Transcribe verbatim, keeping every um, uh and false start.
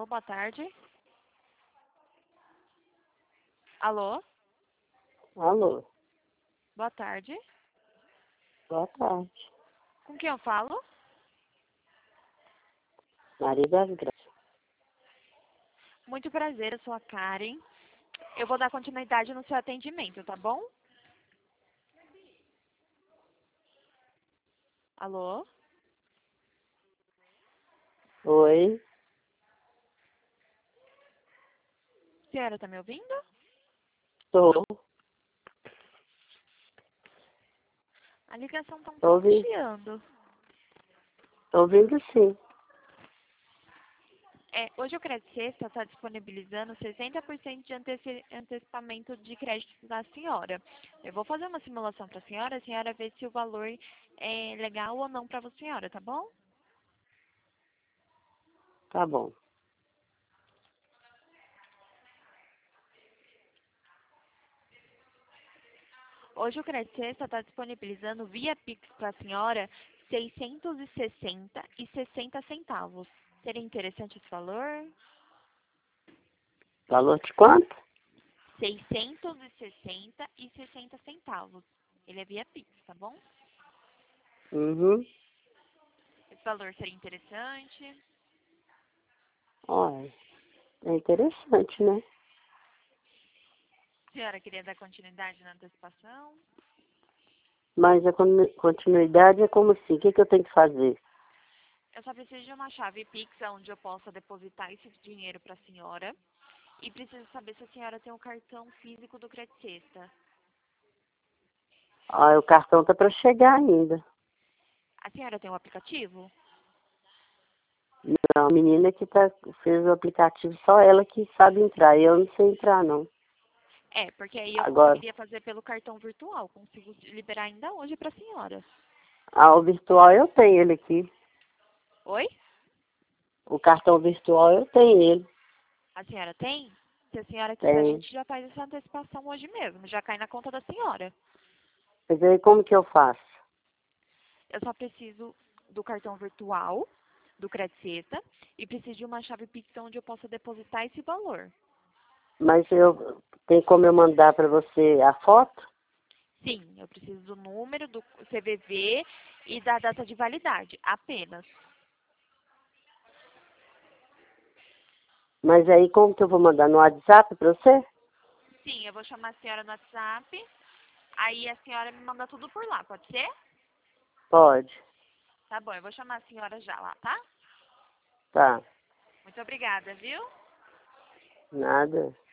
Alô, boa tarde. Alô, Alô, boa tarde. boa tarde. Com quem eu falo? Maria das Graças. Muito prazer, eu sou a Karen. Eu vou dar continuidade no seu atendimento, tá bom? Alô? Oi, A senhora tá me ouvindo? estou. A ligação tá um Estou pouco ouvindo, chiando. tô ouvindo sim. É, hoje o Crédito Sexta está disponibilizando sessenta por cento de anteci- antecipamento de crédito da senhora. Eu vou fazer uma simulação para a senhora, a senhora vê se o valor é legal ou não para a senhora, tá bom? Tá bom. Hoje o Crédito Sexta está disponibilizando via Pix para a senhora seiscentos e sessenta e sessenta centavos. Seria interessante esse valor? Valor de quanto? seiscentos e sessenta e sessenta centavos. Ele é via Pix, tá bom? Uhum. Esse valor seria interessante? Olha, é interessante, né? A senhora queria dar continuidade na antecipação? Mas a con- continuidade é como assim? O que, que eu tenho que fazer? Eu só preciso de uma chave Pix onde eu possa depositar esse dinheiro para a senhora. E preciso saber se a senhora tem o cartão físico do Crédito Sexta. Ah, o cartão tá para chegar ainda. A senhora tem o aplicativo? Não, a menina que tá, fez o aplicativo, só ela que sabe entrar. Eu não sei entrar, não. É, porque aí eu Agora, conseguiria fazer pelo cartão virtual. Consigo liberar ainda hoje para a senhora. ah, o virtual eu tenho ele aqui. Oi? O cartão virtual eu tenho ele. A senhora tem? Se a senhora quiser, a Tem. gente já faz essa antecipação hoje mesmo. Já cai na conta da senhora. Mas aí como que eu faço? Eu só preciso do cartão virtual, do Crédito Sexta, e preciso de uma chave Pix onde eu possa depositar esse valor. Mas eu tem como eu mandar para você a foto? Sim, eu preciso do número, do C V V e da data de validade, apenas. Mas aí como que eu vou mandar? No WhatsApp para você? Sim, eu vou chamar a senhora no WhatsApp, aí a senhora me manda tudo por lá, pode ser? Pode. Tá bom, eu vou chamar a senhora já lá, tá? Tá. Muito obrigada, viu? Nada.